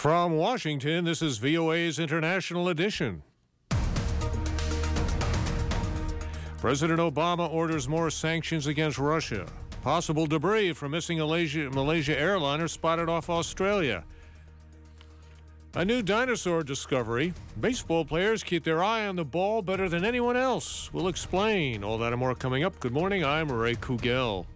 From Washington, this is VOA's International Edition. President Obama orders more sanctions against Russia. Possible debris from missing Malaysia airliner spotted off Australia. A new dinosaur discovery. Baseball players keep their eye on the ball better than anyone else. We'll explain. All that and more coming up. Good morning, I'm Ray Kugel.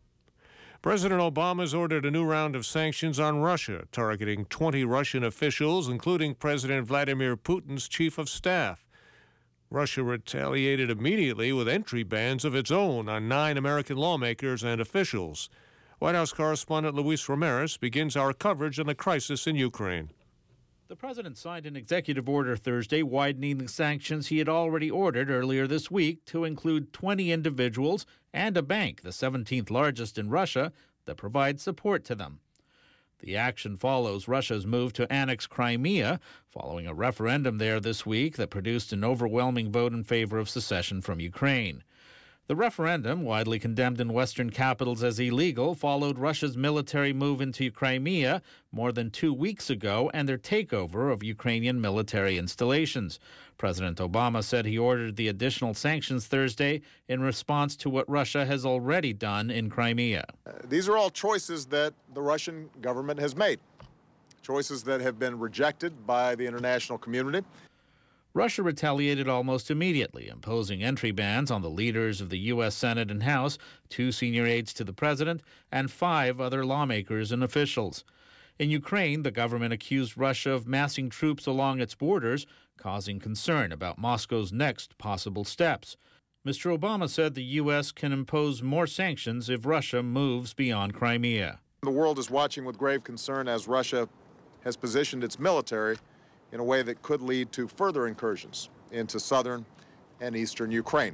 President Obama has ordered a new round of sanctions on Russia, targeting 20 Russian officials, including President Vladimir Putin's chief of staff. Russia retaliated immediately with entry bans of its own on 9 American lawmakers and officials. White House correspondent Luis Ramirez begins our coverage on the crisis in Ukraine. The president signed an executive order Thursday widening the sanctions he had already ordered earlier this week to include 20 individuals and a bank, the 17th largest in Russia, that provides support to them. The action follows Russia's move to annex Crimea, following a referendum there this week that produced an overwhelming vote in favor of secession from Ukraine. The referendum, widely condemned in Western capitals as illegal, followed Russia's military move into Crimea more than 2 weeks ago and their takeover of Ukrainian military installations. President Obama said he ordered the additional sanctions Thursday in response to what Russia has already done in Crimea. These are all choices that the Russian government has made, choices that have been rejected by the international community. Russia retaliated almost immediately, imposing entry bans on the leaders of the U.S. Senate and House, 2 senior aides to the president, and 5 other lawmakers and officials. In Ukraine, the government accused Russia of massing troops along its borders, causing concern about Moscow's next possible steps. Mr. Obama said the U.S. can impose more sanctions if Russia moves beyond Crimea. The world is watching with grave concern as Russia has positioned its military in a way that could lead to further incursions into southern and eastern Ukraine.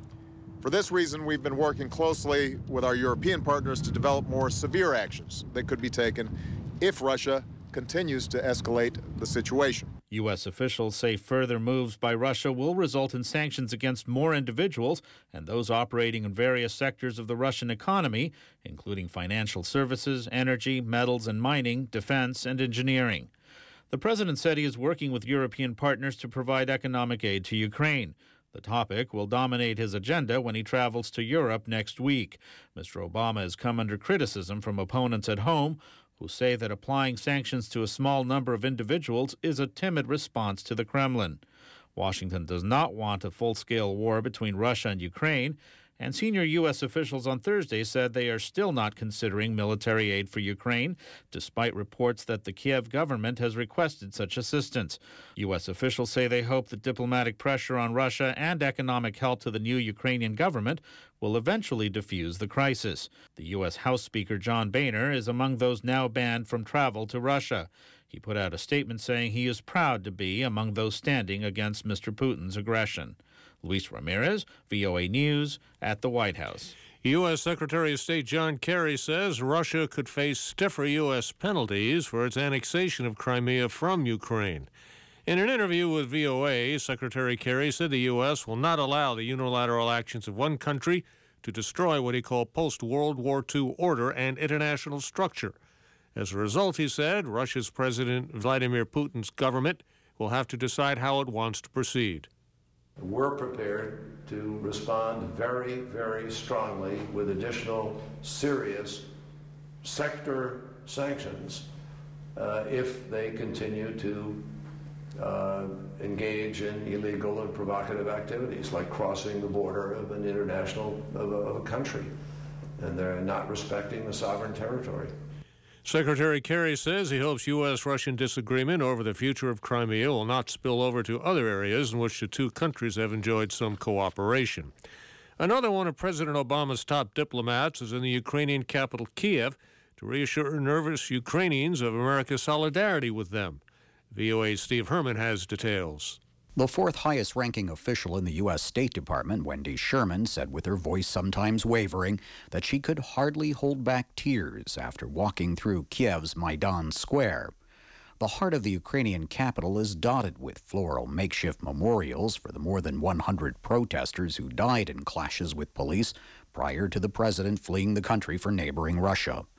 For this reason, we've been working closely with our European partners to develop more severe actions that could be taken if Russia continues to escalate the situation. U.S. officials say further moves by Russia will result in sanctions against more individuals and those operating in various sectors of the Russian economy, including financial services, energy, metals and mining, defense, and engineering. The president said he is working with European partners to provide economic aid to Ukraine. The topic will dominate his agenda when he travels to Europe next week. Mr. Obama has come under criticism from opponents at home who say that applying sanctions to a small number of individuals is a timid response to the Kremlin. Washington does not want a full-scale war between Russia and Ukraine, and senior U.S. officials on Thursday said they are still not considering military aid for Ukraine, despite reports that the Kiev government has requested such assistance. U.S. officials say they hope that diplomatic pressure on Russia and economic help to the new Ukrainian government will eventually defuse the crisis. The U.S. House Speaker John Boehner is among those now banned from travel to Russia. He put out a statement saying he is proud to be among those standing against Mr. Putin's aggression. Luis Ramirez, VOA News, at the White House. U.S. Secretary of State John Kerry says Russia could face stiffer U.S. penalties for its annexation of Crimea from Ukraine. In an interview with VOA, Secretary Kerry said the U.S. will not allow the unilateral actions of one country to destroy what he called post-World War II order and international structure. As a result, he said, Russia's President Vladimir Putin's government will have to decide how it wants to proceed. We're prepared to respond very, very strongly with additional serious sector sanctions if they continue to engage in illegal and provocative activities like crossing the border of an international of a country, and they're not respecting the sovereign territory. Secretary Kerry says he hopes U.S.-Russian disagreement over the future of Crimea will not spill over to other areas in which the two countries have enjoyed some cooperation. Another one of President Obama's top diplomats is in the Ukrainian capital, Kiev, to reassure nervous Ukrainians of America's solidarity with them. VOA's Steve Herman has details. The 4th highest-ranking official in the U.S. State Department, Wendy Sherman, said with her voice sometimes wavering that she could hardly hold back tears after walking through Kiev's Maidan Square. The heart of the Ukrainian capital is dotted with floral makeshift memorials for the more than 100 protesters who died in clashes with police prior to the president fleeing the country for neighboring Russia.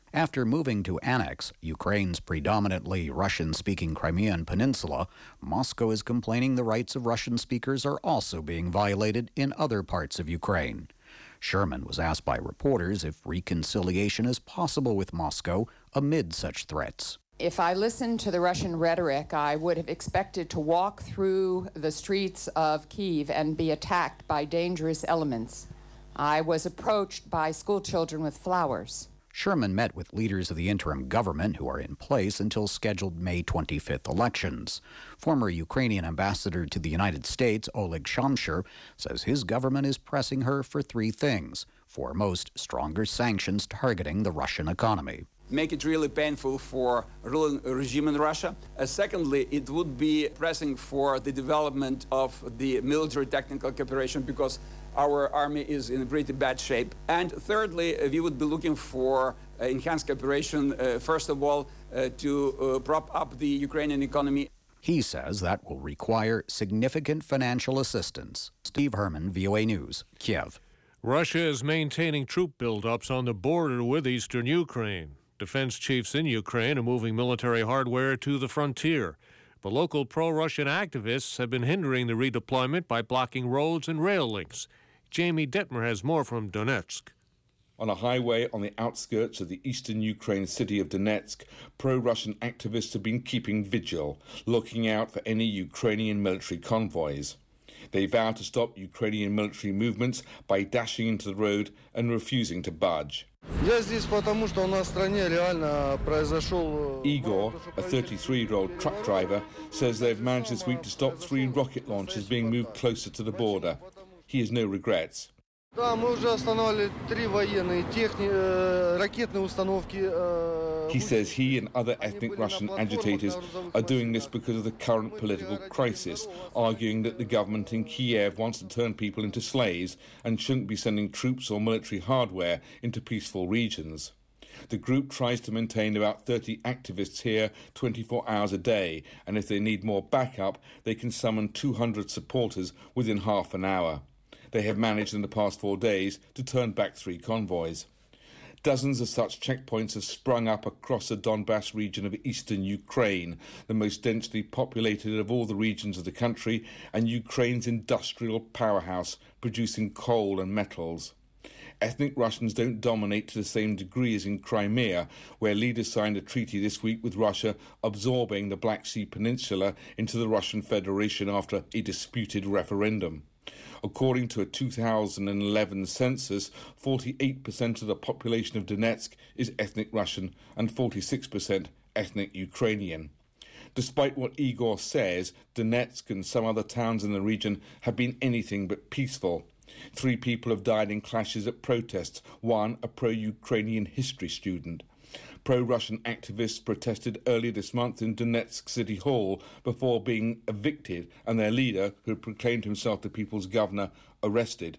After moving to annex Ukraine's predominantly Russian-speaking Crimean peninsula, Moscow is complaining the rights of Russian speakers are also being violated in other parts of Ukraine. Sherman was asked by reporters if reconciliation is possible with Moscow amid such threats. If I listened to the Russian rhetoric, I would have expected to walk through the streets of Kyiv and be attacked by dangerous elements. I was approached by schoolchildren with flowers. Sherman met with leaders of the interim government who are in place until scheduled May 25th elections. Former Ukrainian ambassador to the United States, Oleg Shamshir, says his government is pressing her for three things. Foremost, stronger sanctions targeting the Russian economy. Make it really painful for ruling regime in Russia. Secondly, it would be pressing for the development of the military technical cooperation because our army is in pretty bad shape. And thirdly, we would be looking for enhanced cooperation, first of all, to prop up the Ukrainian economy. He says that will require significant financial assistance. Steve Herman, VOA News, Kiev. Russia is maintaining troop buildups on the border with eastern Ukraine. Defense chiefs in Ukraine are moving military hardware to the frontier. But local pro-Russian activists have been hindering the redeployment by blocking roads and rail links. Jamie Detmer has more from Donetsk. On a highway on the outskirts of the eastern Ukraine city of Donetsk, pro-Russian activists have been keeping vigil, looking out for any Ukrainian military convoys. They vow to stop Ukrainian military movements by dashing into the road and refusing to budge. Igor, a 33-year-old truck driver, says they've managed this week to stop 3 rocket launches being moved closer to the border. He has no regrets. He says he and other ethnic Russian agitators are doing this because of the current political crisis, arguing that the government in Kiev wants to turn people into slaves and shouldn't be sending troops or military hardware into peaceful regions. The group tries to maintain about 30 activists here 24 hours a day, and if they need more backup, they can summon 200 supporters within half an hour. They have managed in the past 4 days to turn back 3 convoys. Dozens of such checkpoints have sprung up across the Donbass region of eastern Ukraine, the most densely populated of all the regions of the country and Ukraine's industrial powerhouse, producing coal and metals. Ethnic Russians don't dominate to the same degree as in Crimea, where leaders signed a treaty this week with Russia absorbing the Black Sea Peninsula into the Russian Federation after a disputed referendum. According to a 2011 census, 48% of the population of Donetsk is ethnic Russian and 46% ethnic Ukrainian. Despite what Igor says, Donetsk and some other towns in the region have been anything but peaceful. 3 people have died in clashes at protests, one a pro-Ukrainian history student. Pro-Russian activists protested earlier this month in Donetsk City Hall before being evicted and their leader, who proclaimed himself the people's governor, arrested.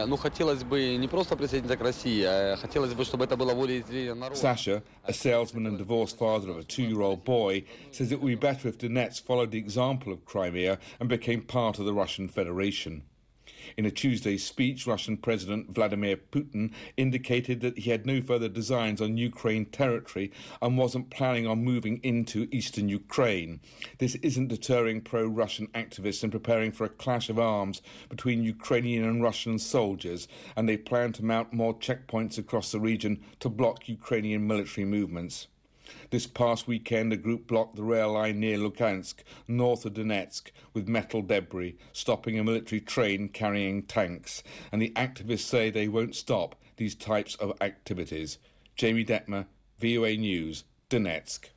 Sasha, a salesman and divorced father of a 2-year-old boy, says it would be better if Donetsk followed the example of Crimea and became part of the Russian Federation. In a Tuesday speech, Russian President Vladimir Putin indicated that he had no further designs on Ukraine territory and wasn't planning on moving into eastern Ukraine. This isn't deterring pro-Russian activists in preparing for a clash of arms between Ukrainian and Russian soldiers, and they plan to mount more checkpoints across the region to block Ukrainian military movements. This past weekend, a group blocked the rail line near Luhansk, north of Donetsk, with metal debris, stopping a military train carrying tanks. And the activists say they won't stop these types of activities. Jamie Detmer, VOA News, Donetsk.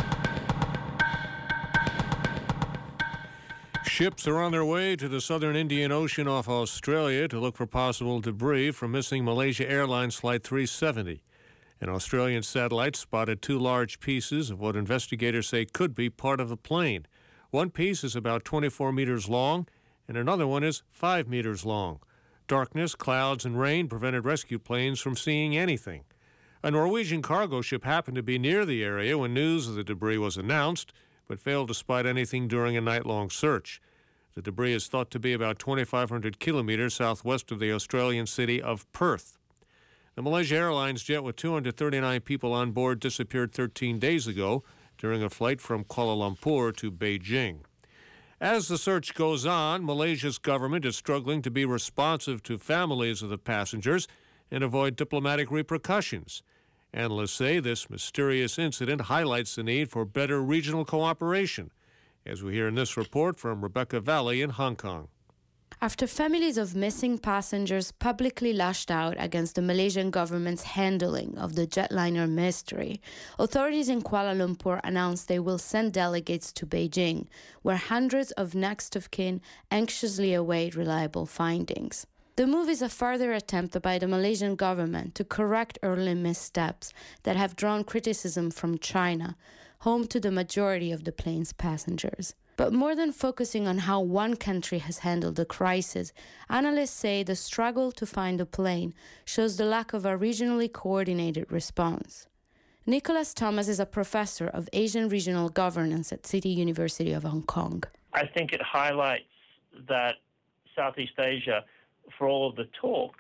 Ships are on their way to the southern Indian Ocean off Australia to look for possible debris from missing Malaysia Airlines Flight 370. An Australian satellite spotted 2 large pieces of what investigators say could be part of the plane. One piece is about 24 meters long, and another one is 5 meters long. Darkness, clouds, and rain prevented rescue planes from seeing anything. A Norwegian cargo ship happened to be near the area when news of the debris was announced, but failed to spot anything during a night-long search. The debris is thought to be about 2,500 kilometers southwest of the Australian city of Perth. The Malaysia Airlines jet with 239 people on board disappeared 13 days ago during a flight from Kuala Lumpur to Beijing. As the search goes on, Malaysia's government is struggling to be responsive to families of the passengers and avoid diplomatic repercussions. Analysts say this mysterious incident highlights the need for better regional cooperation, as we hear in this report from Rebecca Valley in Hong Kong. After families of missing passengers publicly lashed out against the Malaysian government's handling of the jetliner mystery, authorities in Kuala Lumpur announced they will send delegates to Beijing, where hundreds of next of kin anxiously await reliable findings. The move is a further attempt by the Malaysian government to correct early missteps that have drawn criticism from China, home to the majority of the plane's passengers. But more than focusing on how one country has handled the crisis, analysts say the struggle to find the plane shows the lack of a regionally coordinated response. Nicholas Thomas is a professor of Asian regional governance at City University of Hong Kong. I think it highlights that Southeast Asia, for all of the talk,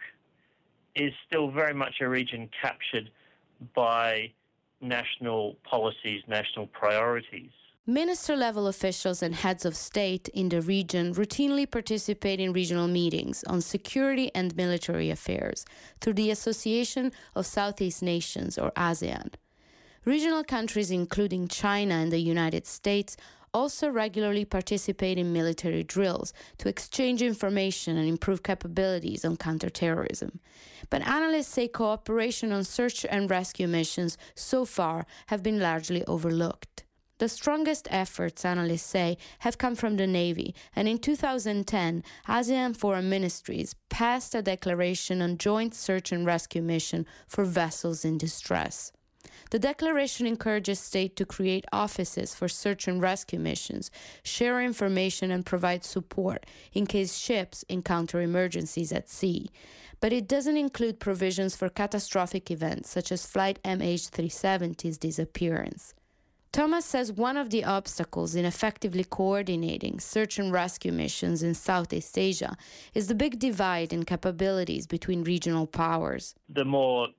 is still very much a region captured by national policies, national priorities. Minister-level officials and heads of state in the region routinely participate in regional meetings on security and military affairs through the Association of Southeast Nations, or ASEAN. Regional countries, including China and the United States, also regularly participate in military drills to exchange information and improve capabilities on counterterrorism. But analysts say cooperation on search and rescue missions so far have been largely overlooked. The strongest efforts, analysts say, have come from the Navy, and in 2010, ASEAN foreign ministries passed a declaration on joint search and rescue mission for vessels in distress. The declaration encourages states to create offices for search and rescue missions, share information and provide support in case ships encounter emergencies at sea. But it doesn't include provisions for catastrophic events such as Flight MH370's disappearance. Thomas says one of the obstacles in effectively coordinating search and rescue missions in Southeast Asia is the big divide in capabilities between regional powers. The more,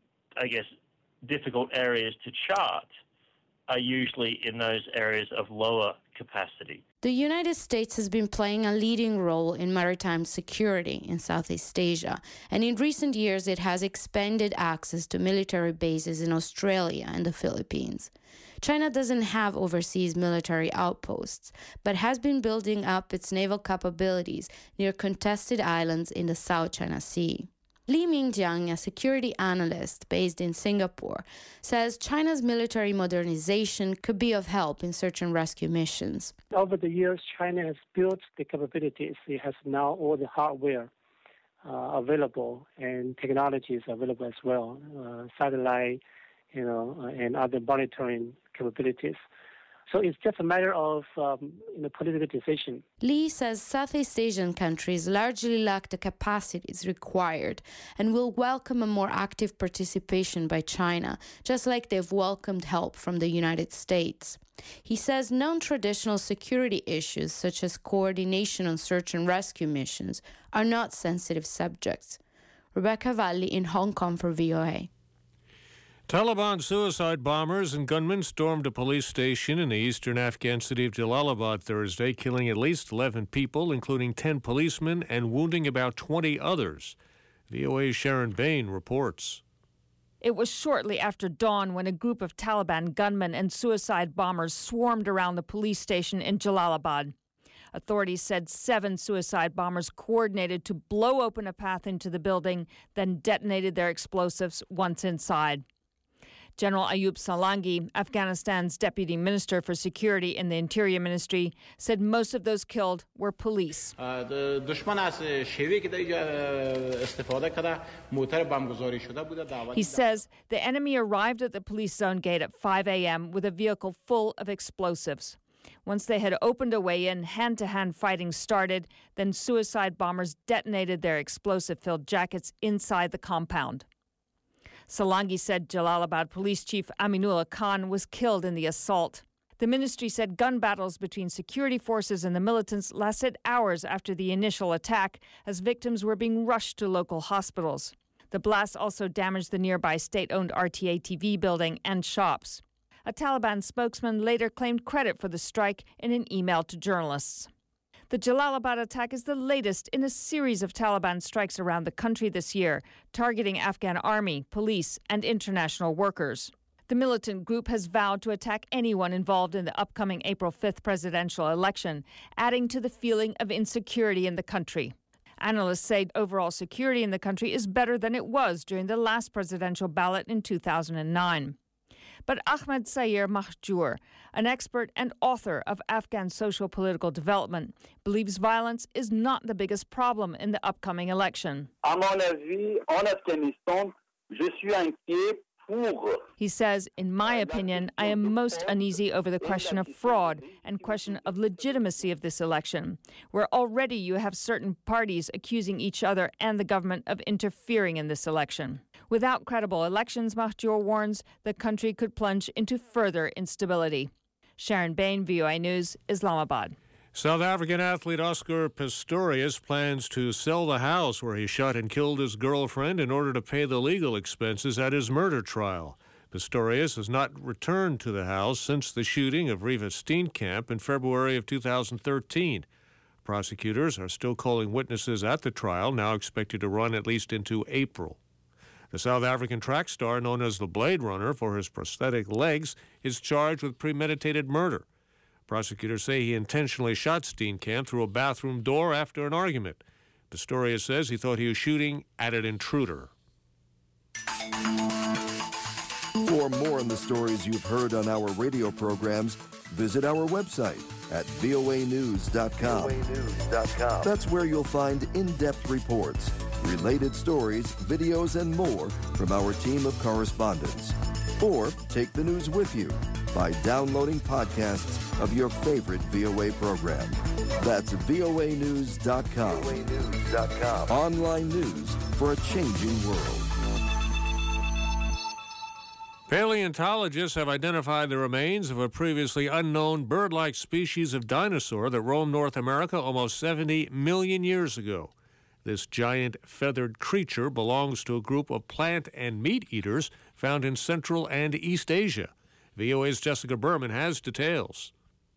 difficult areas to chart are usually in those areas of lower capacity. The United States has been playing a leading role in maritime security in Southeast Asia, and in recent years it has expanded access to military bases in Australia and the Philippines. China doesn't have overseas military outposts, but has been building up its naval capabilities near contested islands in the South China Sea. Li Mingjiang, a security analyst based in Singapore, says China's military modernization could be of help in search and rescue missions. Over the years, China has built the capabilities. It has now all the hardware available and technologies available as well, satellite, and other monitoring capabilities. So it's just a matter of political decision. Lee says Southeast Asian countries largely lack the capacities required and will welcome a more active participation by China, just like they've welcomed help from the United States. He says non-traditional security issues, such as coordination on search and rescue missions, are not sensitive subjects. Rebecca Valli in Hong Kong for VOA. Taliban suicide bombers and gunmen stormed a police station in the eastern Afghan city of Jalalabad Thursday, killing at least 11 people, including 10 policemen, and wounding about 20 others. VOA's Sharon Bain reports. It was shortly after dawn when a group of Taliban gunmen and suicide bombers swarmed around the police station in Jalalabad. Authorities said 7 suicide bombers coordinated to blow open a path into the building, then detonated their explosives once inside. General Ayub Salangi, Afghanistan's deputy minister for security in the Interior Ministry, said most of those killed were police. He says the enemy arrived at the police zone gate at 5 a.m. with a vehicle full of explosives. Once they had opened a way in, hand-to-hand fighting started, then suicide bombers detonated their explosive-filled jackets inside the compound. Salangi said Jalalabad Police Chief Aminullah Khan was killed in the assault. The ministry said gun battles between security forces and the militants lasted hours after the initial attack, as victims were being rushed to local hospitals. The blast also damaged the nearby state-owned RTA TV building and shops. A Taliban spokesman later claimed credit for the strike in an email to journalists. The Jalalabad attack is the latest in a series of Taliban strikes around the country this year, targeting Afghan army, police, and international workers. The militant group has vowed to attack anyone involved in the upcoming April 5th presidential election, adding to the feeling of insecurity in the country. Analysts say overall security in the country is better than it was during the last presidential ballot in 2009. But Ahmed Sayer Mahjour, an expert and author of Afghan social-political development, believes violence is not the biggest problem in the upcoming election. À mon avis, en Afghanistan, je suis inquiet. He says, in my opinion, I am most uneasy over the question of fraud and question of legitimacy of this election, where already you have certain parties accusing each other and the government of interfering in this election. Without credible elections, Mahjour warns, the country could plunge into further instability. Sharon Bain, VOA News, Islamabad. South African athlete Oscar Pistorius plans to sell the house where he shot and killed his girlfriend in order to pay the legal expenses at his murder trial. Pistorius has not returned to the house since the shooting of Reeva Steenkamp in February of 2013. Prosecutors are still calling witnesses at the trial, now expected to run at least into April. The South African track star, known as the Blade Runner for his prosthetic legs, is charged with premeditated murder. Prosecutors say he intentionally shot Steenkamp through a bathroom door after an argument. Pistorius says he thought he was shooting at an intruder. For more on the stories you've heard on our radio programs, visit our website at voanews.com. That's where you'll find in-depth reports, related stories, videos, and more from our team of correspondents. Or take the news with you by downloading podcasts of your favorite VOA program. That's voanews.com. Online news for a changing world. Paleontologists have identified the remains of a previously unknown bird-like species of dinosaur that roamed North America almost 70 million years ago. This giant feathered creature belongs to a group of plant and meat eaters found in Central and East Asia. VOA's Jessica Berman has details.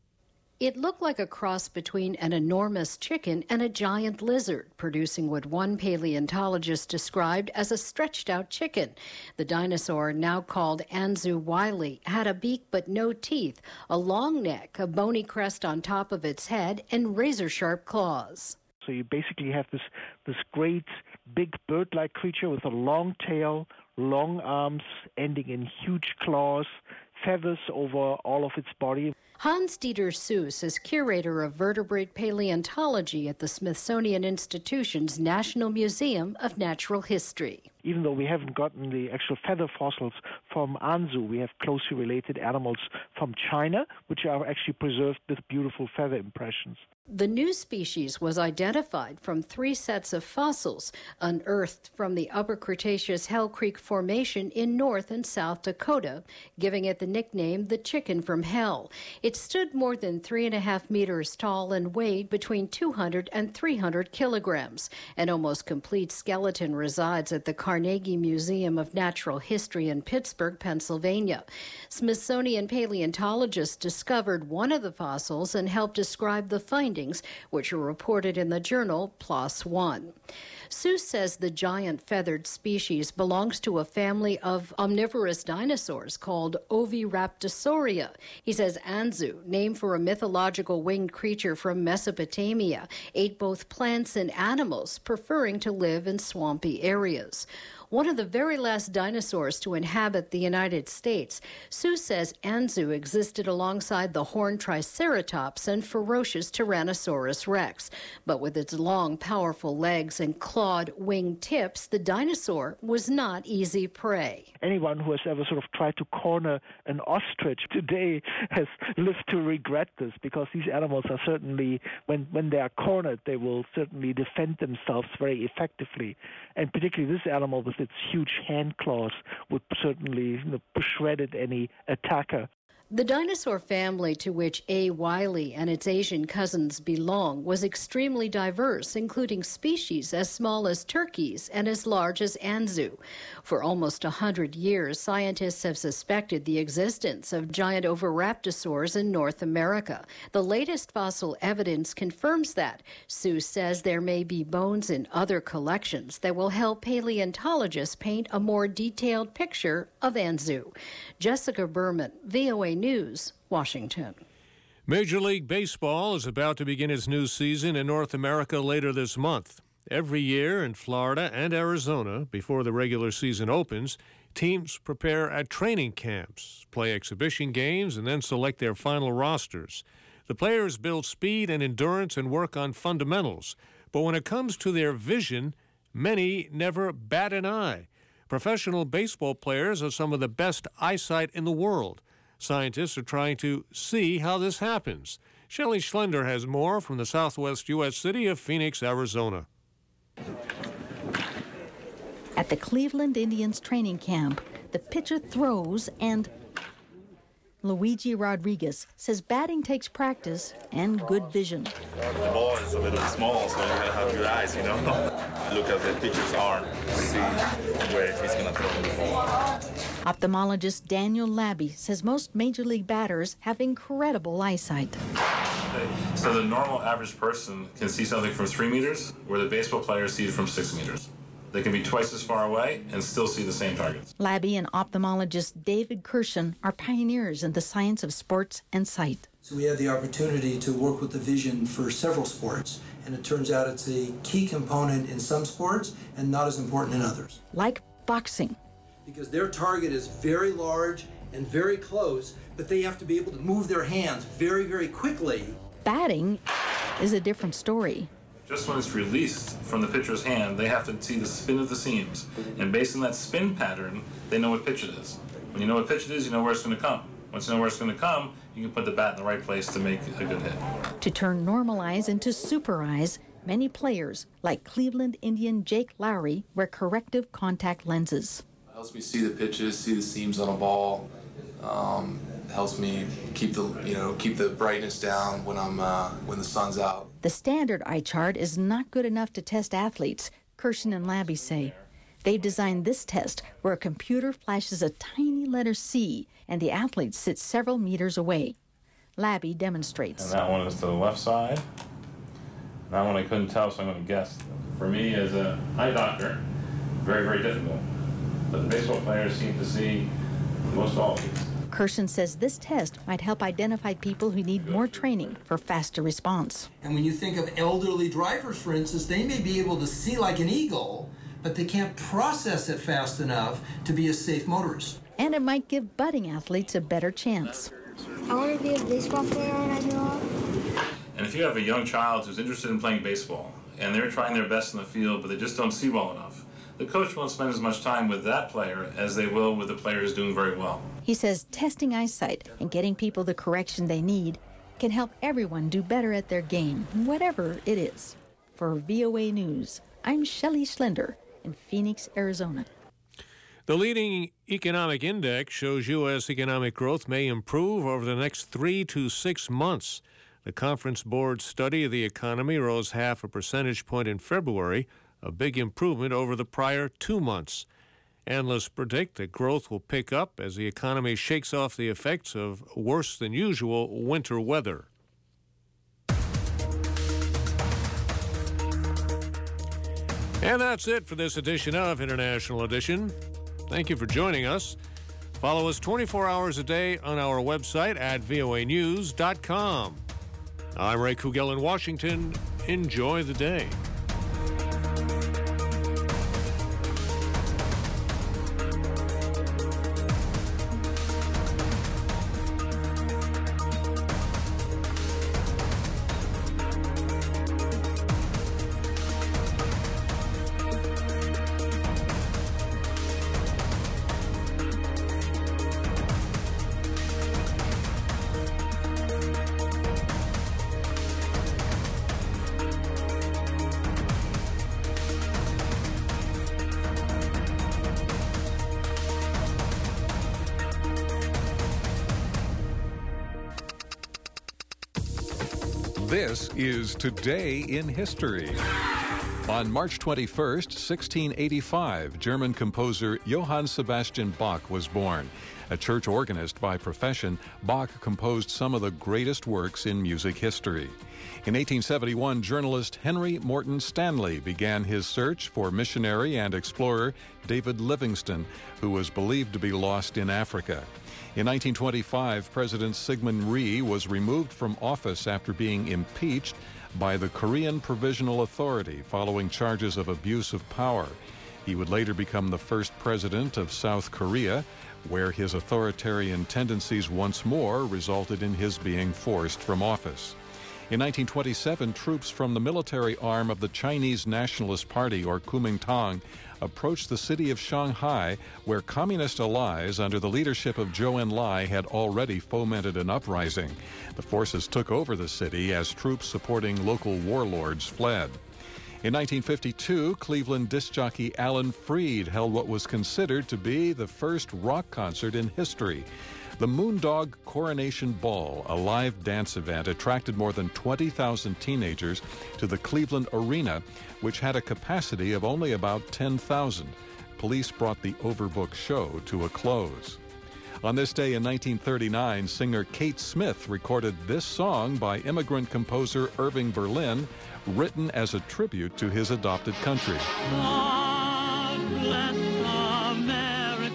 It looked like a cross between an enormous chicken and a giant lizard, producing what one paleontologist described as a stretched-out chicken. The dinosaur, now called Anzu Wiley, had a beak but no teeth, a long neck, a bony crest on top of its head, and razor-sharp claws. So you basically have this great big bird-like creature with a long tail, long arms ending in huge claws, feathers over all of its body. Hans-Dieter Seuss is curator of vertebrate paleontology at the Smithsonian Institution's National Museum of Natural History. Even though we haven't gotten the actual feather fossils from Anzu, we have closely related animals from China, which are actually preserved with beautiful feather impressions. The new species was identified from 3 sets of fossils unearthed from the Upper Cretaceous Hell Creek Formation in North and South Dakota, giving it the nickname the Chicken from Hell. It stood more than 3.5 meters tall and weighed between 200 and 300 kilograms. An almost complete skeleton resides at the Carnegie Museum of Natural History in Pittsburgh, Pennsylvania. Smithsonian paleontologists discovered one of the fossils and helped describe the findings, which are reported in the journal PLOS One. Seuss says the giant feathered species belongs to a family of omnivorous dinosaurs called Oviraptorsauria. He says Anzu, named for a mythological winged creature from Mesopotamia, ate both plants and animals, preferring to live in swampy areas. One of the very last dinosaurs to inhabit the United States, Seuss says Anzu existed alongside the horned Triceratops and ferocious Tyrannosaurus rex. But with its long, powerful legs and clawed winged tips, the dinosaur was not easy prey. Anyone who has ever sort of tried to corner an ostrich today has lived to regret this, because these animals are certainly, when they are cornered, they will certainly defend themselves very effectively. And particularly this animal with its huge hand claws would certainly shredded any attacker. The dinosaur family to which A. Wiley and its Asian cousins belong was extremely diverse, including species as small as turkeys and as large as anzu. For almost 100 years, scientists have suspected the existence of giant oviraptorosaurs in North America. The latest fossil evidence confirms that. Sue says there may be bones in other collections that will help paleontologists paint a more detailed picture of anzu. Jessica Berman, VOA News, Washington. Major League Baseball is about to begin its new season in North America later this month. Every year in Florida and Arizona, before the regular season opens, teams prepare at training camps, play exhibition games, and then select their final rosters. The players build speed and endurance and work on fundamentals. But when it comes to their vision, many never bat an eye. Professional baseball players are some of the best eyesight in the world. Scientists are trying to see how this happens. Shelley Schlender has more from the southwest U.S. city of Phoenix, Arizona. At the Cleveland Indians training camp, the pitcher throws and Luigi Rodriguez says batting takes practice and good vision. The ball is a little small, so you gotta have your eyes, Look at the pitcher's arm, see where he's gonna throw the ball. Ophthalmologist Daniel Labby says most major league batters have incredible eyesight. So the normal average person can see something from 3 meters, where the baseball players see it from 6 meters. They can be twice as far away and still see the same targets. Labby and ophthalmologist David Kirshen are pioneers in the science of sports and sight. So we have the opportunity to work with the vision for several sports, and it turns out it's a key component in some sports and not as important in others. Like boxing. Because their target is very large and very close, but they have to be able to move their hands very, very quickly. Batting is a different story. Just when it's released from the pitcher's hand, they have to see the spin of the seams. And based on that spin pattern, they know what pitch it is. When you know what pitch it is, you know where it's going to come. Once you know where it's going to come, you can put the bat in the right place to make a good hit. To turn normal eyes into super eyes, many players, like Cleveland Indian Jake Lowry, wear corrective contact lenses. It helps me see the pitches, see the seams on a ball. Helps me keep the brightness down when the sun's out. The standard eye chart is not good enough to test athletes, Kirshen and Labby say. They've designed this test where a computer flashes a tiny letter C and the athlete sits several meters away. Labby demonstrates. And that one is to the left side. That one I couldn't tell, so I'm going to guess. For me, as an eye doctor, very, very difficult. But the baseball players seem to see most all of these. Kirshen says this test might help identify people who need more training for faster response. And when you think of elderly drivers, for instance, they may be able to see like an eagle, but they can't process it fast enough to be a safe motorist. And it might give budding athletes a better chance. I want to be a baseball player when I grow up. And if you have a young child who's interested in playing baseball, and they're trying their best in the field, but they just don't see well enough, the coach won't spend as much time with that player as they will with the player who's doing very well. He says testing eyesight and getting people the correction they need can help everyone do better at their game, whatever it is. For VOA News, I'm Shelley Schlender in Phoenix, Arizona. The leading economic index shows U.S. economic growth may improve over the next 3 to 6 months. The Conference Board study of the economy rose 0.5 percentage point in February, a big improvement over the prior 2 months. Analysts predict that growth will pick up as the economy shakes off the effects of worse than usual winter weather. And that's it for this edition of International Edition. Thank you for joining us. Follow us 24 hours a day on our website at voanews.com. I'm Ray Kugel in Washington. Enjoy the day. This is Today in History. On March 21st, 1685, German composer Johann Sebastian Bach was born. A church organist by profession, Bach composed some of the greatest works in music history. In 1871, journalist Henry Morton Stanley began his search for missionary and explorer David Livingstone, who was believed to be lost in Africa. In 1925, President Syngman Rhee was removed from office after being impeached by the Korean Provisional Authority following charges of abuse of power. He would later become the first president of South Korea, where his authoritarian tendencies once more resulted in his being forced from office. In 1927, troops from the military arm of the Chinese Nationalist Party, or Kuomintang, approached the city of Shanghai, where communist allies under the leadership of Zhou Enlai had already fomented an uprising. The forces took over the city as troops supporting local warlords fled. In 1952, Cleveland disc jockey Alan Freed held what was considered to be the first rock concert in history. The Moondog Coronation Ball, a live dance event, attracted more than 20,000 teenagers to the Cleveland Arena, which had a capacity of only about 10,000. Police brought the overbooked show to a close. On this day in 1939, singer Kate Smith recorded this song by immigrant composer Irving Berlin, written as a tribute to his adopted country. God bless America.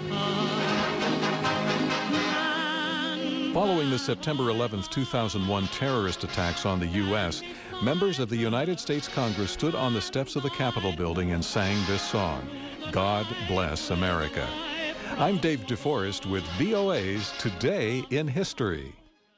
Following the September 11, 2001 terrorist attacks on the U.S., members of the United States Congress stood on the steps of the Capitol building and sang this song, God Bless America. I'm Dave DeForest with VOA's Today in History.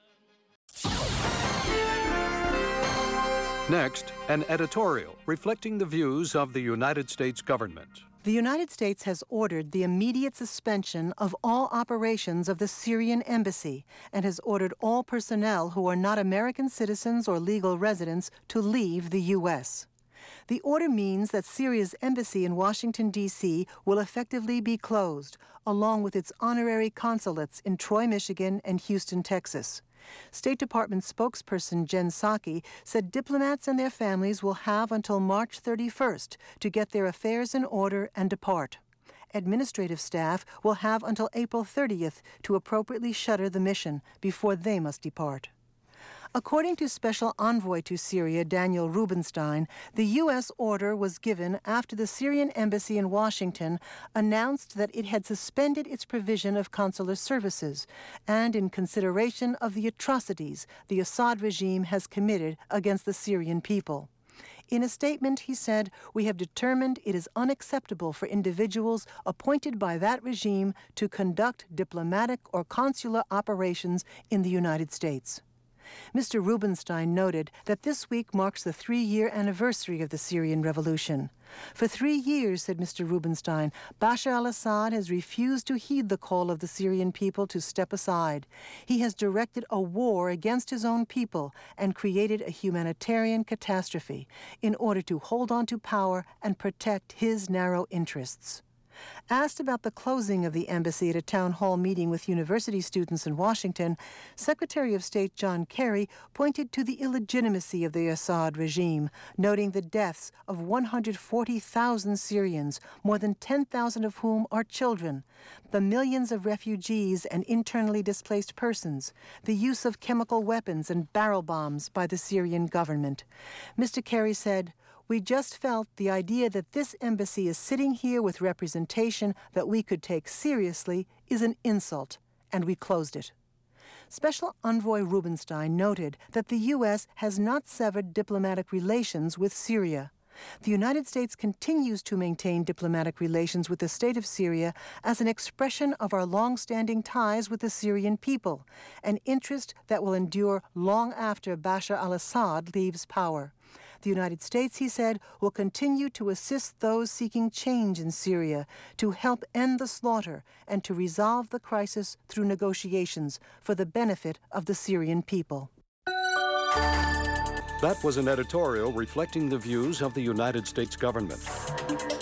Next, an editorial reflecting the views of the United States government. The United States has ordered the immediate suspension of all operations of the Syrian embassy and has ordered all personnel who are not American citizens or legal residents to leave the U.S. The order means that Syria's embassy in Washington, D.C. will effectively be closed, along with its honorary consulates in Troy, Michigan, and Houston, Texas. State Department spokesperson Jen Psaki said diplomats and their families will have until March 31st to get their affairs in order and depart. Administrative staff will have until April 30th to appropriately shutter the mission before they must depart. According to Special Envoy to Syria Daniel Rubenstein, the U.S. order was given after the Syrian embassy in Washington announced that it had suspended its provision of consular services and in consideration of the atrocities the Assad regime has committed against the Syrian people. In a statement, he said, "We have determined it is unacceptable for individuals appointed by that regime to conduct diplomatic or consular operations in the United States." Mr. Rubenstein noted that this week marks the 3-year anniversary of the Syrian revolution. For 3 years, said Mr. Rubenstein, Bashar al-Assad has refused to heed the call of the Syrian people to step aside. He has directed a war against his own people and created a humanitarian catastrophe in order to hold on to power and protect his narrow interests. Asked about the closing of the embassy at a town hall meeting with university students in Washington, Secretary of State John Kerry pointed to the illegitimacy of the Assad regime, noting the deaths of 140,000 Syrians, more than 10,000 of whom are children, the millions of refugees and internally displaced persons, the use of chemical weapons and barrel bombs by the Syrian government. Mr. Kerry said, "We just felt the idea that this embassy is sitting here with representation that we could take seriously is an insult, and we closed it." Special Envoy Rubenstein noted that the U.S. has not severed diplomatic relations with Syria. The United States continues to maintain diplomatic relations with the state of Syria as an expression of our long-standing ties with the Syrian people, an interest that will endure long after Bashar al-Assad leaves power. The United States, he said, will continue to assist those seeking change in Syria, to help end the slaughter, and to resolve the crisis through negotiations for the benefit of the Syrian people. That was an editorial reflecting the views of the United States government.